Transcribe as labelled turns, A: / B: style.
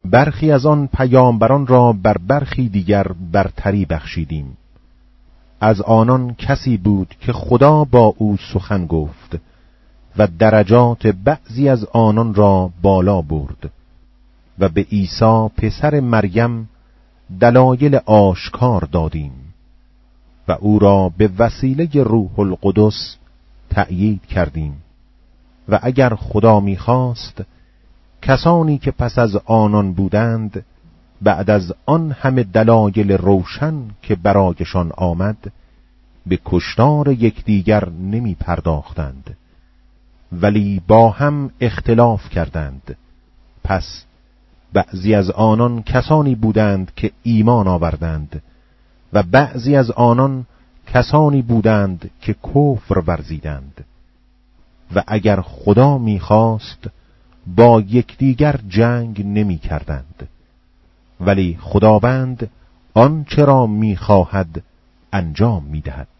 A: برخی از آن پیامبران را بر برخی دیگر برتری بخشیدیم. از آنان کسی بود که خدا با او سخن گفت و درجات بعضی از آنان را بالا برد و به عیسی پسر مریم دلایل آشکار دادیم و او را به وسیله روح القدس تأیید کردیم. و اگر خدا می‌خواست کسانی که پس از آنان بودند بعد از آن همه دلایل روشن که برایشان آمد به کشتار یکدیگر نمی پرداختند، ولی با هم اختلاف کردند. پس بعضی از آنان کسانی بودند که ایمان آوردند و بعضی از آنان کسانی بودند که کفر ورزیدند. و اگر خدا می‌خواست با یکدیگر جنگ نمی کردند، ولی خداوند آنچه را می‌خواهد انجام می‌دهد.